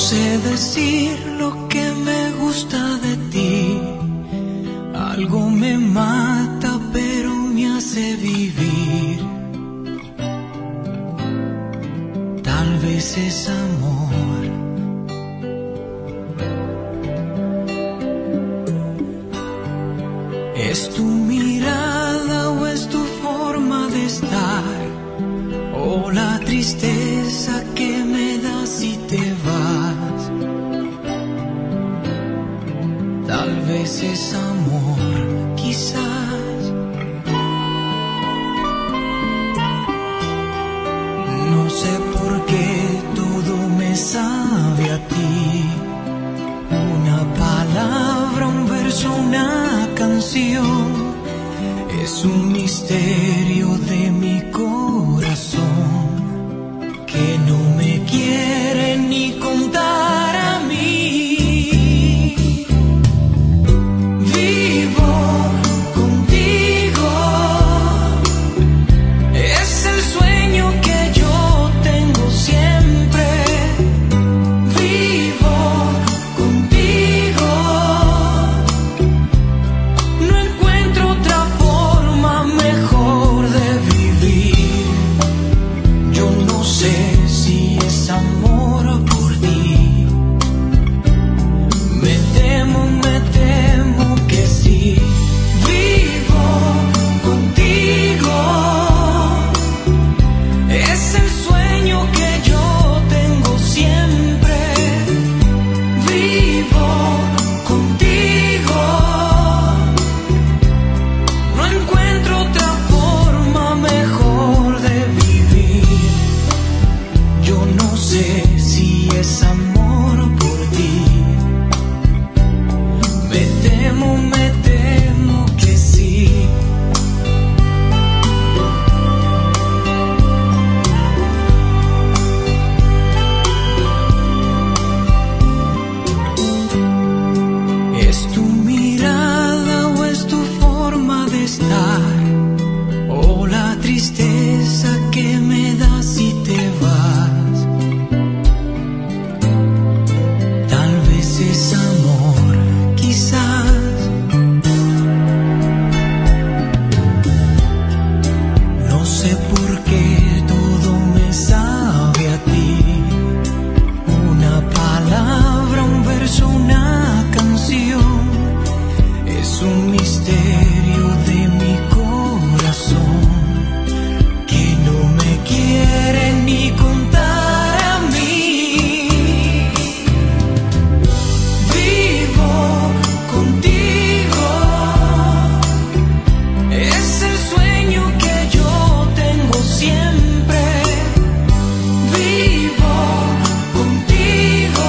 sé decir lo que me gusta de ti. Algo me mata pero me hace vivir. Tal vez es amor. ¿Es tu mirada o es tu forma de estar? ¿O la tristeza que me das si te vas? Tal vez es amor, quizás. No sé por qué todo me sabe a ti. Una palabra, un verso, una canción. Es un misterio de mi corazón que no me quiere ni contar a mí. Vivo contigo, es el sueño que yo tengo siempre. Vivo contigo, no encuentro otra forma mejor de vivir. Yo no sé si es amor por ti. Me temo que sí. Vivo contigo, es el sueño que yo tengo siempre. Vivo contigo, no encuentro otra forma mejor de vivir. Yo no sé si es amor por ti. Me temo que sí. ¿Es tu mirada o es tu forma de estar? ¿O la tristeza que me das si te vas? Tal vez es amor, quizás. No sé por qué todo me sabe a ti. Una palabra, un verso, una canción. Es un misterio de mi corazón que no me quiere ni contar a mí. Vivo contigo, es el sueño que yo tengo siempre. Vivo contigo,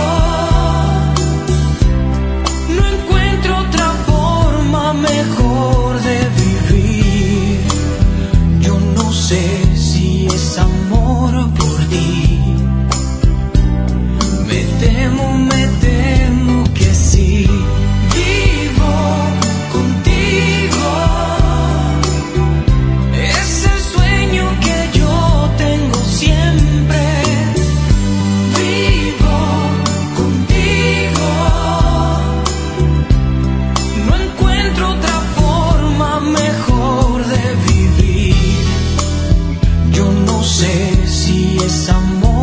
no encuentro otra forma mejor de vivir. Yo no sé si es amor por ti. Me temo que sí. Vivo contigo, es el sueño que yo tengo siempre. Vivo contigo, no encuentro otra forma mejor de vivir. Yo no sé si es amor